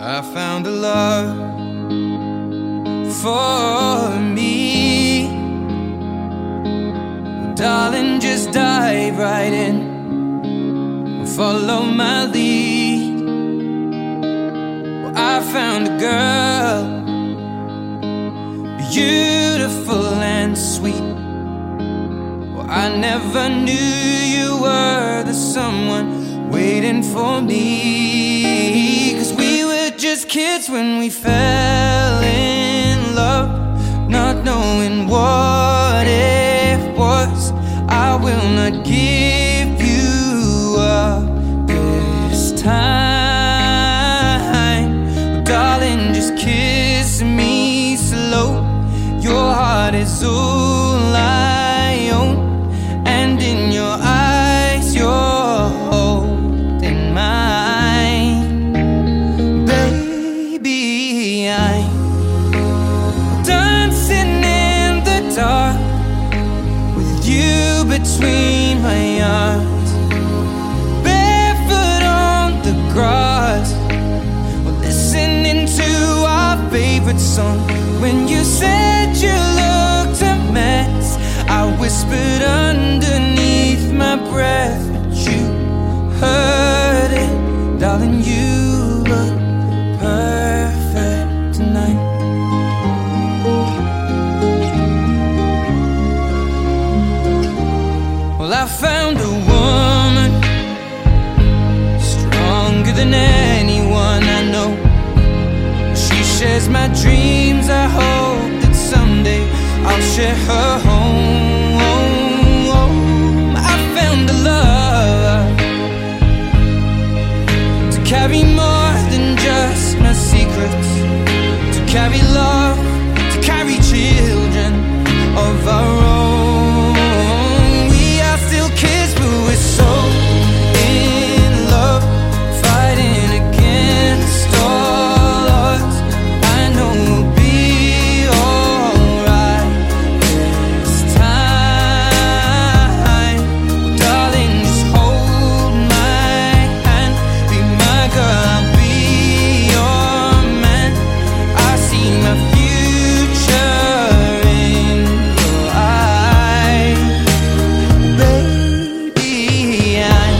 I found a love for me. Well, darling, just dive right in and follow my lead. Well, I found a girl, beautiful and sweet. Well, I never knew you were the someone waiting for me. 'Cause we were just kids when we fell in love, not knowing what it was. I will not give you up this time. Darling, just kiss me slow. Your heart is all I own, and in your eyes you're holding mine. Baby, I'm dancing in the dark with you between my arms, barefoot on the grass, listening to our favorite song. When you said you looked a mess, I whispered underneath my breath, but you heard it. Darling, you look perfect tonight. Well, I found a woman stronger than anyone I know. She shares my dreams. I hope that someday I'll share her home. I found a love to carry more than just my secrets, to carry love, to carry children of our own. We are still kids, but we're so in love, fighting against all odds. I know we'll be alright this time. Darling, just hold my hand, be my girl, I'll be your man. I see my future in your eyes. Baby, I'm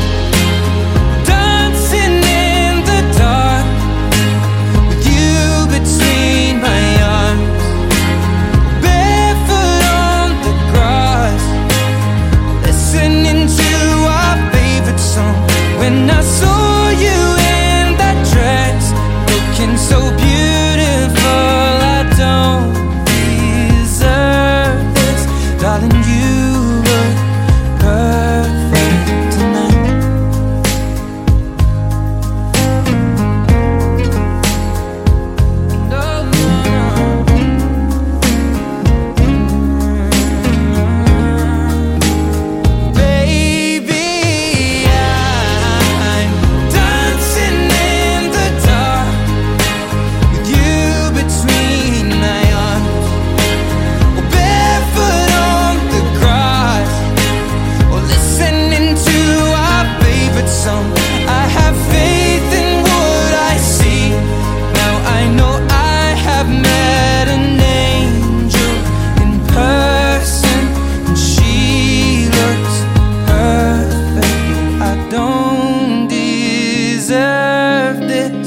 dancing in the dark with you between my arms, barefoot on the grass, listening to our favorite song. When I saw you in that dress, looking so beautiful, I don't deserve this. Darling, you look perfect tonight. No, no, baby, I'm dancing in the dark with you between my arms, barefoot on the grass, or listening to our favorite song. I have faith in what I see. Now I know I have met an angel in person, and she looks perfect. I don't deserve this.